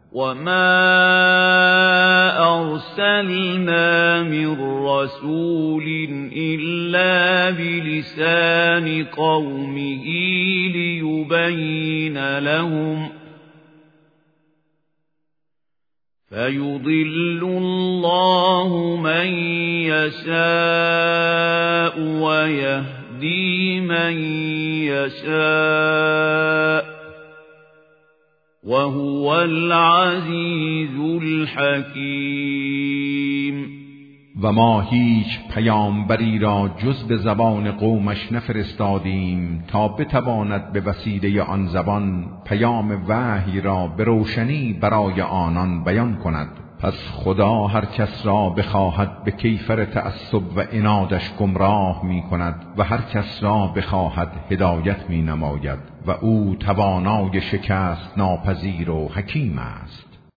وما أرسلنا من رسول إلا بلسان قومه ليبين لهم فيضل الله من يشاء ويهدي من يشاء وهو العزیز الحکیم. و ما هیچ پیامبری را جز به زبان قومش نفرستادیم تا بتواند به وسیله آن زبان پیام وحی را به روشنی برای آنان بیان کند. پس خدا هر کس را بخواهد به کیفر تعصب و عنادش گمراه می کند و هر کس را بخواهد هدایت می نماید و او توانای شکست ناپذیر و حکیم است.